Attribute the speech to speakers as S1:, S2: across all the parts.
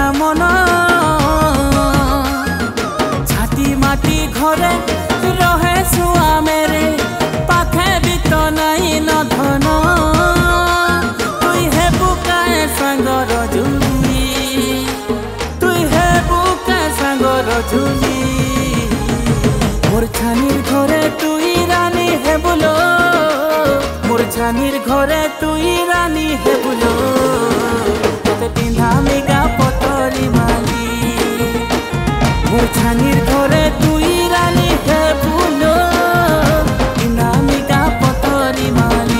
S1: मन छाती माटी घरे रहे सुआ मेरे पाखे भी तो नहीं न धन तुई हे बुकाए सांगर झुली तुई हे बुकाए सांगर झुली मोर छानिर घरे तुई रानी हे बुलो मोर छानिर घरे तुई रानी हे बुलो तोते पिंधा मिगा पतरी माली मोर छानिर घरे तुई रानी हे बुलो पिंधा मिगा पतरी माली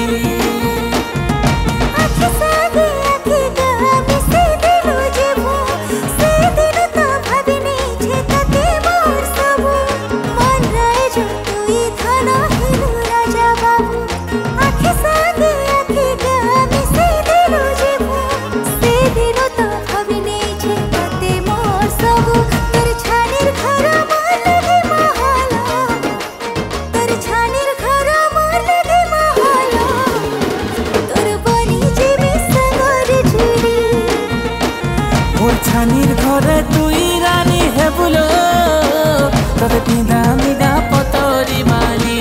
S1: छानिर घरे तुई रानी हे बुलो तोते पिंधा मिगा पतरी माली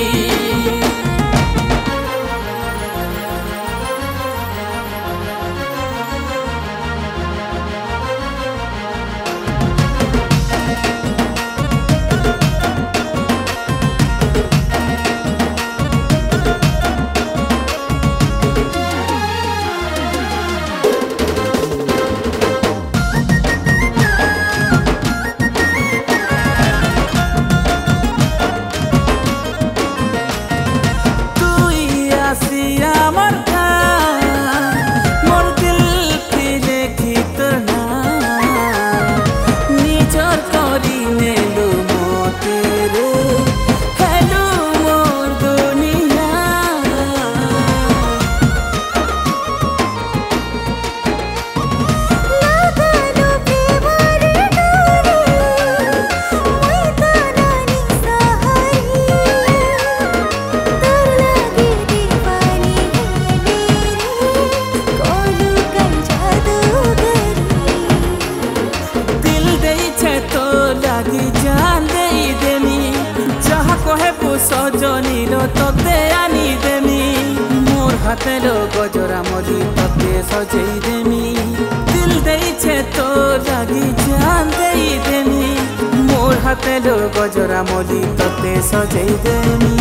S1: सजनीर तोते आनी देमी मोर हाथे लो गजरा मली तोते सजई देमी दिल देइछे तो लागी जान देई देमी मोर हाथे लो गजरा मली तोते सजई देमी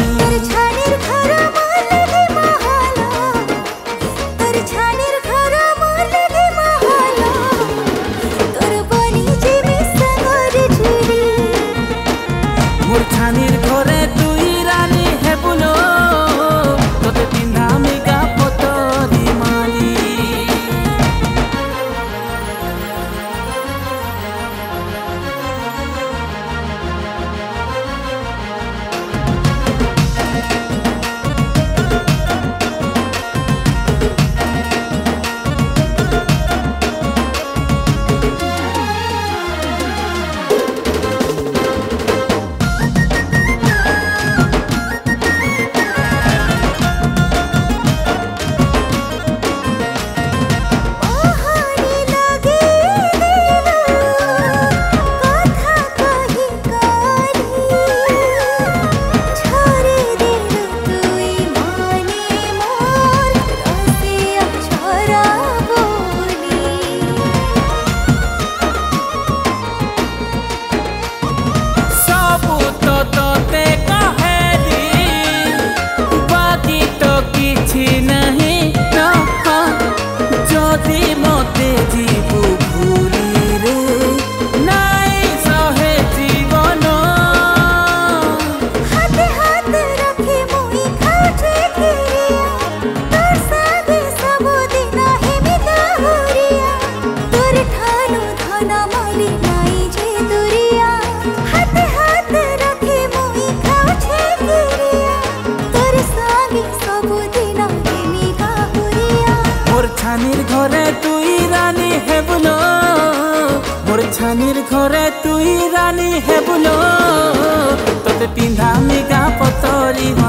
S1: मोर छानिर घरे तुई रानी हे बुलो तोते पिंधा मिगा पतरी माली छानिर घरे तुई रानी हे बुलो मोर छानिर घरे तुई रानी हे बुलो तोते पिंधा मिगा पतरी